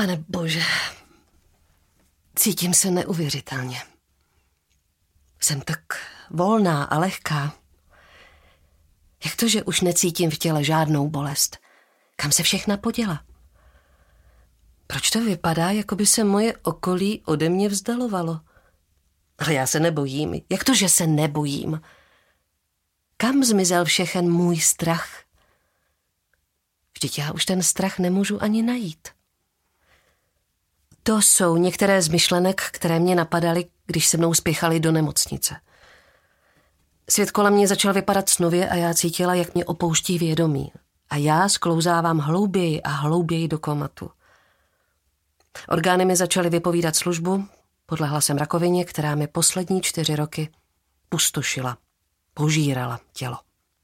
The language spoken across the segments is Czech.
Pane Bože, cítím se neuvěřitelně. Jsem tak volná a lehká. Jak to, že už necítím v těle žádnou bolest? Kam se všechna poděla? Proč to vypadá, jako by se moje okolí ode mě vzdalovalo? Ale já se nebojím. Jak to, že se nebojím? Kam zmizel všechen můj strach? Vždyť já už ten strach nemůžu ani najít. To jsou některé z myšlenek, které mě napadaly, když se mnou spěchali do nemocnice. Svět kolem mě začal vypadat snově a já cítila, jak mě opouští vědomí. A já sklouzávám hlouběji a hlouběji do komatu. Orgány mi začaly vypovídat službu, podlehla jsem rakovině, která mi poslední 4 roky pustošila, požírala tělo.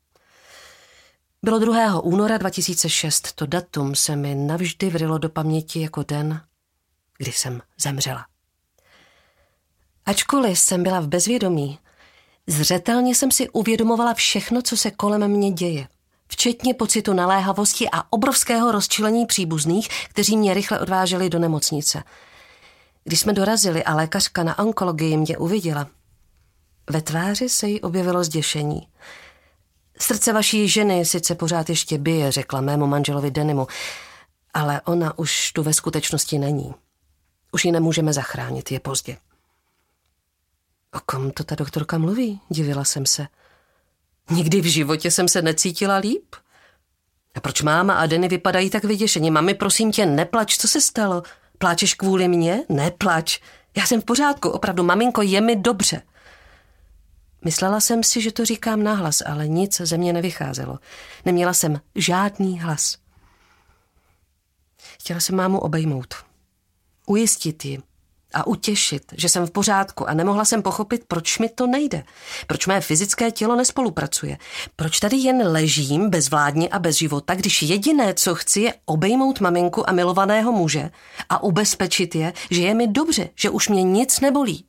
Bylo 2. února 2006, to datum se mi navždy vrylo do paměti jako den, kdy jsem zemřela. Ačkoliv jsem byla v bezvědomí, zřetelně jsem si uvědomovala všechno, co se kolem mě děje, včetně pocitu naléhavosti a obrovského rozčilení příbuzných, kteří mě rychle odváželi do nemocnice. Když jsme dorazili a lékařka na onkologii mě uviděla, ve tváři se jí objevilo zděšení. Srdce vaší ženy sice pořád ještě bije, řekla mému manželovi Dannymu, ale ona už tu ve skutečnosti není. Už ji nemůžeme zachránit, je pozdě. O kom to ta doktorka mluví? Divila jsem se. Nikdy v životě jsem se necítila líp. A proč máma a Danny vypadají tak vyděšeně? Mami, prosím tě, neplač, co se stalo? Pláčeš kvůli mně? Neplač. Já jsem v pořádku, opravdu, maminko, je mi dobře. Myslela jsem si, že to říkám nahlas, ale nic ze mě nevycházelo. Neměla jsem žádný hlas. Chtěla jsem mámu obejmout. Ujistit ji a utěšit, že jsem v pořádku a nemohla jsem pochopit, proč mi to nejde. Proč mé fyzické tělo nespolupracuje. Proč tady jen ležím bezvládně a bez života, když jediné, co chci, je obejmout maminku a milovaného muže a ubezpečit je, že je mi dobře, že už mě nic nebolí.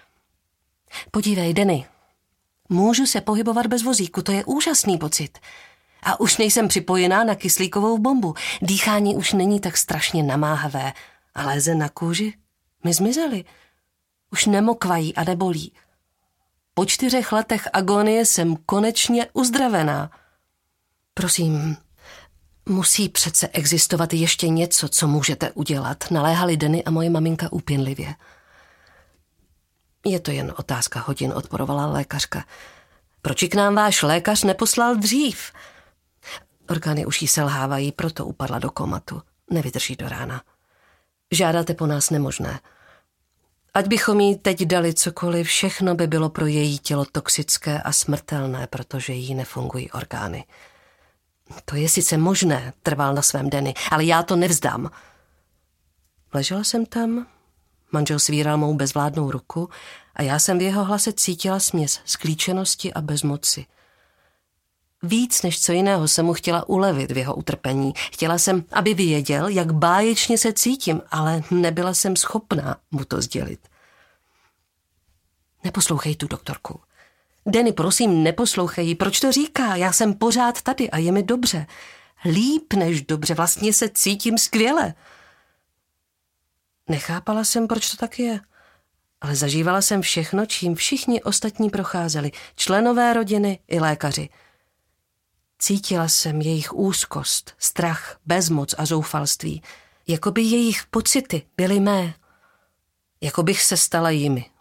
Podívej, Danny, můžu se pohybovat bez vozíku, to je úžasný pocit. A už nejsem připojená na kyslíkovou bombu. Dýchání už není tak strašně namáhavé. A léze na kůži mi zmizely. Už nemokvají a nebolí. Po 4 letech agonie jsem konečně uzdravená. Prosím, musí přece existovat ještě něco, co můžete udělat, naléhali Danny a moje maminka úpěnlivě. Je to jen otázka hodin, odporovala lékařka. Proč k nám váš lékař neposlal dřív? Orgány už jí selhávají, proto upadla do komatu. Nevydrží do rána. Žádáte po nás nemožné. Ať bychom jí teď dali cokoliv, všechno by bylo pro její tělo toxické a smrtelné, protože jí nefungují orgány. To je sice možné, trval na svém Danny, ale já to nevzdám. Ležela jsem tam, manžel svíral mou bezvládnou ruku a já jsem v jeho hlase cítila směs sklíčenosti a bezmoci. Víc než co jiného jsem mu chtěla ulevit v jeho utrpení. Chtěla jsem, aby věděl, jak báječně se cítím, ale nebyla jsem schopná mu to sdělit. Neposlouchej tu doktorku. Danny, prosím, neposlouchej ji. Proč to říká? Já jsem pořád tady a je mi dobře. Líp než dobře, vlastně se cítím skvěle. Nechápala jsem, proč to tak je. Ale zažívala jsem všechno, čím všichni ostatní procházeli. Členové rodiny i lékaři. Cítila jsem jejich úzkost, strach, bezmoc a zoufalství. Jako by jejich pocity byly mé. Jako bych se stala jimi.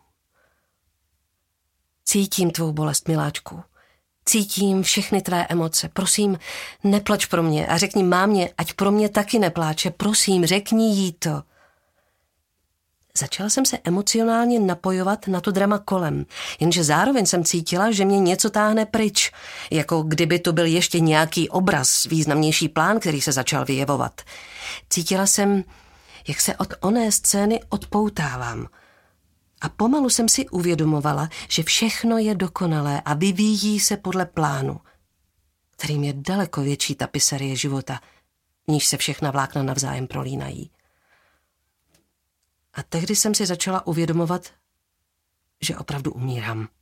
Cítím tvou bolest, miláčku. Cítím všechny tvé emoce. Prosím, neplač pro mě a řekni mámě, ať pro mě taky nepláče. Prosím, řekni jí to. Začala jsem se emocionálně napojovat na to drama kolem, jenže zároveň jsem cítila, že mě něco táhne pryč, jako kdyby to byl ještě nějaký obraz, významnější plán, který se začal vyjevovat. Cítila jsem, jak se od oné scény odpoutávám. A pomalu jsem si uvědomovala, že všechno je dokonalé a vyvíjí se podle plánu, kterým je daleko větší tapiserie života, v níž se všechna vlákna navzájem prolínají. A tehdy jsem si začala uvědomovat, že opravdu umírám.